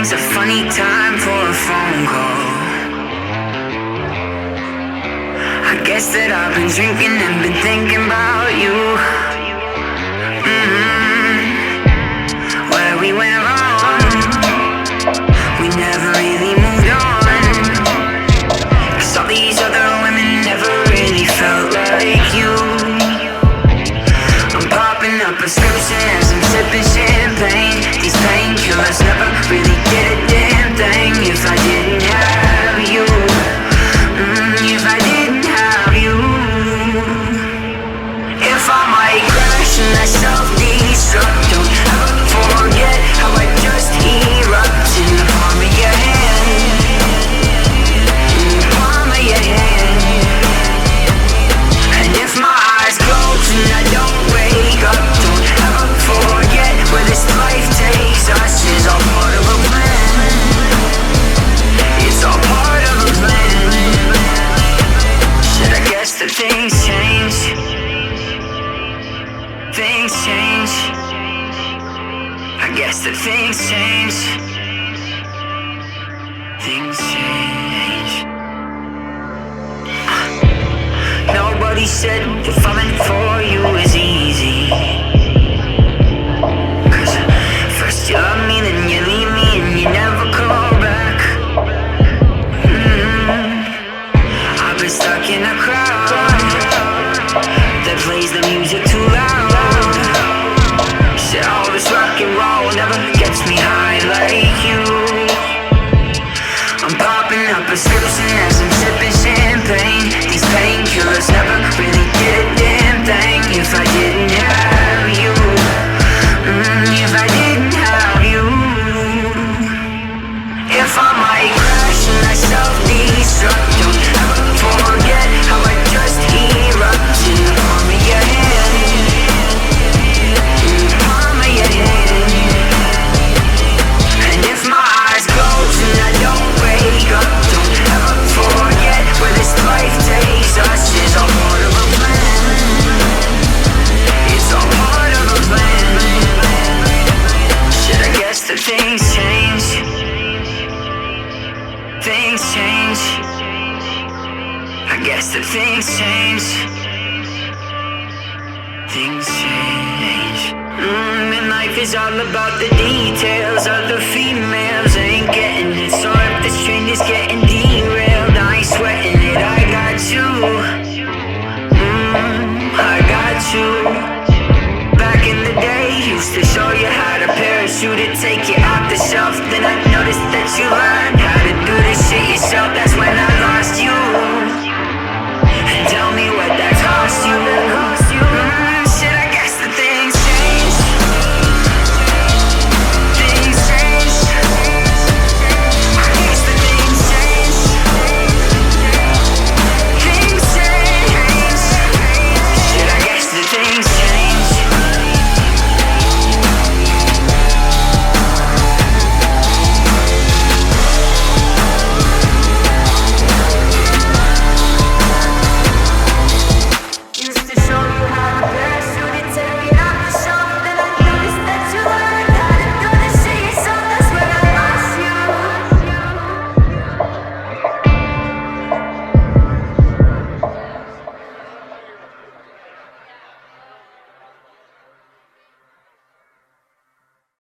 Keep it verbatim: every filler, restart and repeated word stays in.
Now's a funny time for a phone call. I guess that I've been drinking and been thinking about you. Mm-hmm. Where we went wrong, we never really moved on. 'Cause all these other women never really felt like you. I'm popping up prescriptions and sipping champagne. These painkillers never really did a damn thing if I didn't have you. Mm, if I didn't have you. If I might crash and I self-destruct, don't ever forget how I just erupt in the palm of your hand. In the palm of your hand. And if my eyes close and I don't wake up, don't ever forget where this life takes us is all part of a plan. It's all part of a plan. Shit, I guess that things change. Things change. I guess that things change. Things change. Nobody said that falling for you is easy. 'Cause first you love me, then you leave me, and you never call back. Mm-hmm. I've been stuck in a crowd that plays the music too loud. Said all this rock and roll never gets me high like you. I'm popping up prescription as I'm sipping champagne. These painkillers never really did a damn thing if I didn't have you. Mm, if I didn't have you. If I might crash and I self-destruct, don't ever forget how I just erupt in the palm of your hand. In the palm of your hand. And if my eyes close and I don't wake up, don't ever forget where this life takes us is all part of a plan. It's all part of a plan. Shit, I guess that things change. Things change. I guess that things change. Things change. Mm, and life is all about the details. Other females ain't getting it. So if this train is getting derailed, I ain't sweating it. I got you. Mm, I got you. Back in the day, used to show you how to parachute it, take you off the shelf. Then I noticed that you learned how to do this shit yourself. That's when I